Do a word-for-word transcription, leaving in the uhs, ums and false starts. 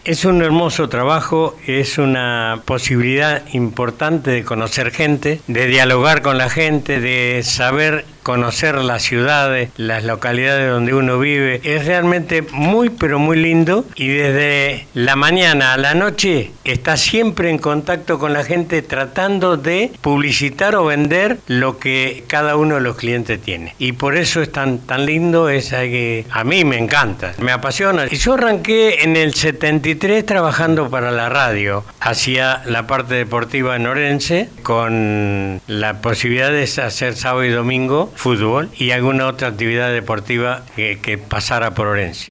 Es un hermoso trabajo, es una posibilidad importante de conocer gente, de dialogar con la gente, de saber conocer las ciudades, las localidades donde uno vive. Es realmente muy, pero muy lindo, y desde la mañana a la noche está siempre en contacto con la gente tratando de publicitar o vender lo que cada uno de los clientes tiene. Y por eso es tan, tan lindo, es que a mí me encanta, me apasiona. Y yo arranqué en el setenta y tres trabajando para la radio, hacía la parte deportiva en Orense, con la posibilidad de hacer sábado y domingo fútbol y alguna otra actividad deportiva que, que pasara por Orense.